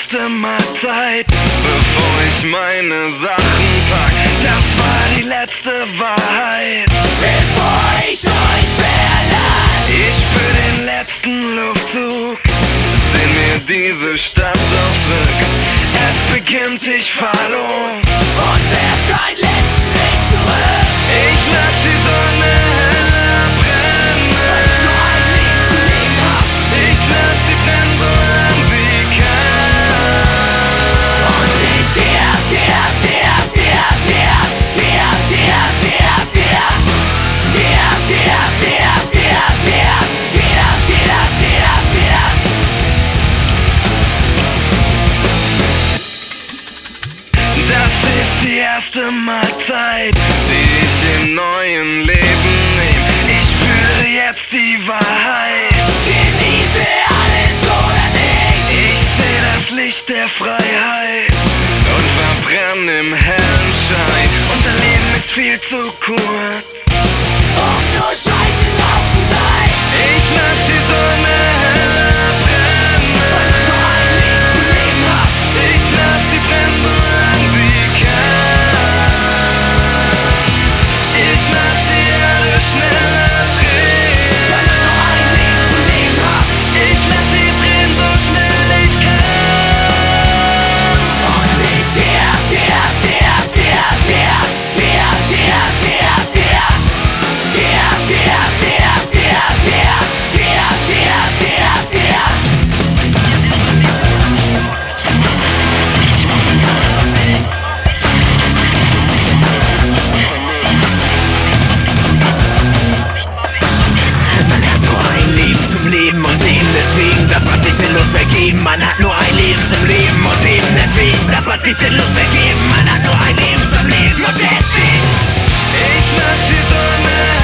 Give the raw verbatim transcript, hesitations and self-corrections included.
erste Mahlzeit, bevor ich meine Sachen pack. Das war die letzte Wahrheit, bevor ich euch verlasse. Ich spür den letzten Luftzug, den mir diese Stadt aufdrückt. Es beginnt, ich fahr los und werft einen letzten Blick zurück. Ich lass die Sonne heller brennen, weil ich nur ein Leben zu leben hab. Ich lass sie brennen, solange sie kann. Und ich geh ab, geh ab, geh ab, geh ab, geh ab, geh ab, geh ab, geh ab, geh ab. Geh ab, geh ab, geh ab, geh ab, geh ab, geh ab, geh ab, geh ab, geh ab. Das ist die erste Mahlzeit, die ich im neuen Leben nehm. Ich spüre jetzt die Wahrheit. Genieße alles oder nicht. Ich seh das Licht der Freiheit und verbrenn im hellen Schein. Unser Leben ist viel zu kurz, um nur scheiße drauf zu sein. Ich lass die Sonne heller brennen, weil ich nur ein Leben zu leben hab. Ich lass sie brennen, solange sie kann. Ich lass die Erde schneller drehen, weil ich nur ein Leben zu leben hab. Ich lass sie drehen, so schnell ich kann. Und ich geh ab, geh ab, geh ab, geh ab, geh ab, geh ab, geh ab, geh ab, geh ab. Geh ab, geh ab, geh ab, geh ab, geh ab, geh ab, geh ab, geh ab, geh ab. Man hat nur ein Leben zum Leben und eben deswegen darf man sich sinnlos vergeben. Man hat nur ein Leben zum Leben und eben deswegen darf man sich sinnlos vergeben. Man hat nur ein Leben zum Leben und deswegen Ich lass die Sonne